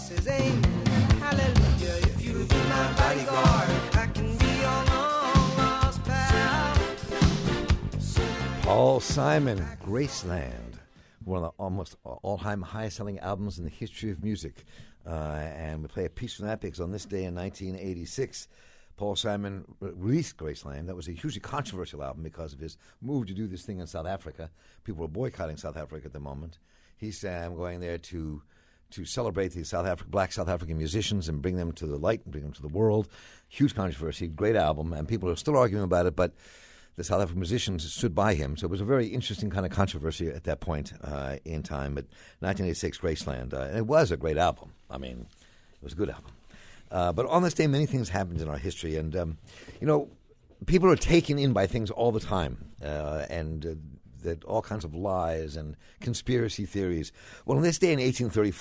says amen, hallelujah. If you'll be my bodyguard, I can be your long lost pal. Paul Simon, Graceland, one of the almost all-time highest-selling albums in the history of music. And we play a piece from that because on this day in 1986, Paul Simon released Graceland. That was a hugely controversial album because of his move to do this thing in South Africa. People were boycotting South Africa at the moment. He said, I'm going there to celebrate the black South African musicians and bring them to the light and bring them to the world. Huge controversy, great album, and people are still arguing about it, but the South African musicians stood by him. So it was a very interesting kind of controversy at that point in time. But 1986, Graceland, and it was a great album. I mean, it was a good album. But on this day, many things happened in our history. And, people are taken in by things all the time. That all kinds of lies and conspiracy theories. Well, on this day in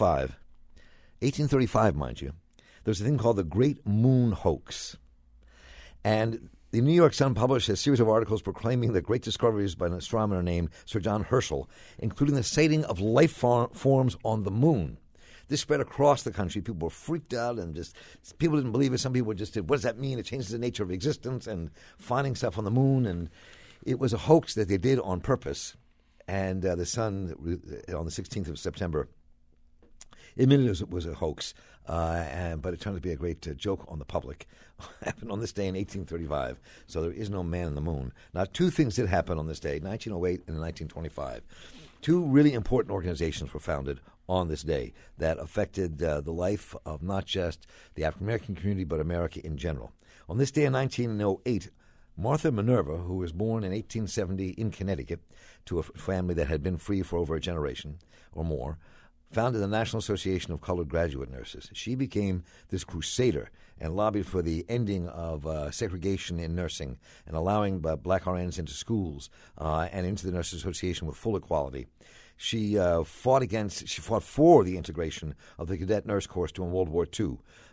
1835, mind you, there was a thing called the Great Moon Hoax. And the New York Sun published a series of articles proclaiming the great discoveries by an astronomer named Sir John Herschel, including the sighting of life forms on the moon. This spread across the country. People were freaked out and people didn't believe it. Some people just said, what does that mean? It changes the nature of existence and finding stuff on the moon. And it was a hoax that they did on purpose. And the Sun, on the 16th of September, admitted it was a hoax, but it turned out to be a great joke on the public. Happened on this day in 1835, so there is no man in the moon. Now, two things did happen on this day, 1908 and 1925. Two really important organizations were founded on this day that affected the life of not just the African-American community, but America in general. On this day in 1908, Martha Minerva, who was born in 1870 in Connecticut to a family that had been free for over a generation or more, founded the National Association of Colored Graduate Nurses. She became this crusader and lobbied for the ending of segregation in nursing and allowing black RNs into schools and into the Nurses Association with full equality. She fought for the integration of the cadet nurse corps during World War II.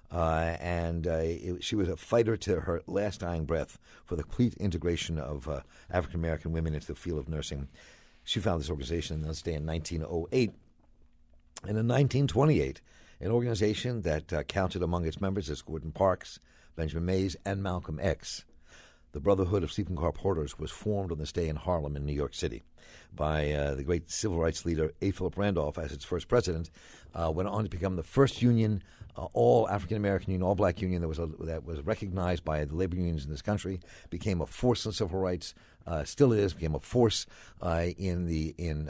She was a fighter to her last dying breath for the complete integration of African-American women into the field of nursing. She founded this organization on this day in 1908. And in 1928, an organization that counted among its members as Gordon Parks, Benjamin Mays, and Malcolm X, the Brotherhood of Sleeping Car Porters, was formed on this day in Harlem in New York City by the great civil rights leader A. Philip Randolph as its first president. Went on to become the first union, all African-American union, all black union that was recognized by the labor unions in this country, became a force in civil rights, still is, became a force in the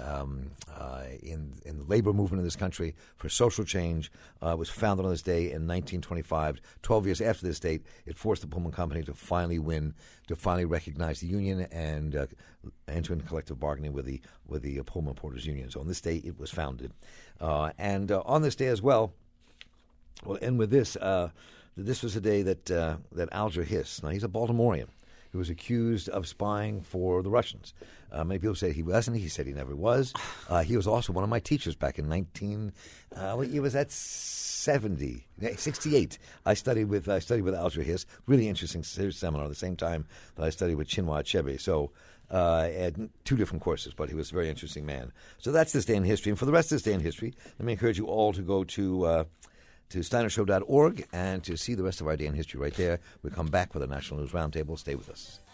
labor movement in this country for social change. Was founded on this day in 1925. 12 years after this date, it forced the Pullman Company to finally recognize the union and enter into collective bargaining with the Pullman Porters Union. So on this day, it was founded. And on this day as well, we'll end with this. This was a day that Alger Hiss, now he's a Baltimorean, who was accused of spying for the Russians. Many people say he wasn't. He said he never was. He was also one of my teachers back in what year was that? 68. I studied with Alger Hiss. Really interesting seminar at the same time that I studied with Chinua Achebe. So had two different courses, but he was a very interesting man. So that's this day in history. And for the rest of this day in history, let me encourage you all to go to steinershow.org and to see the rest of our day in history right there. We'll come back with a National News Roundtable. Stay with us.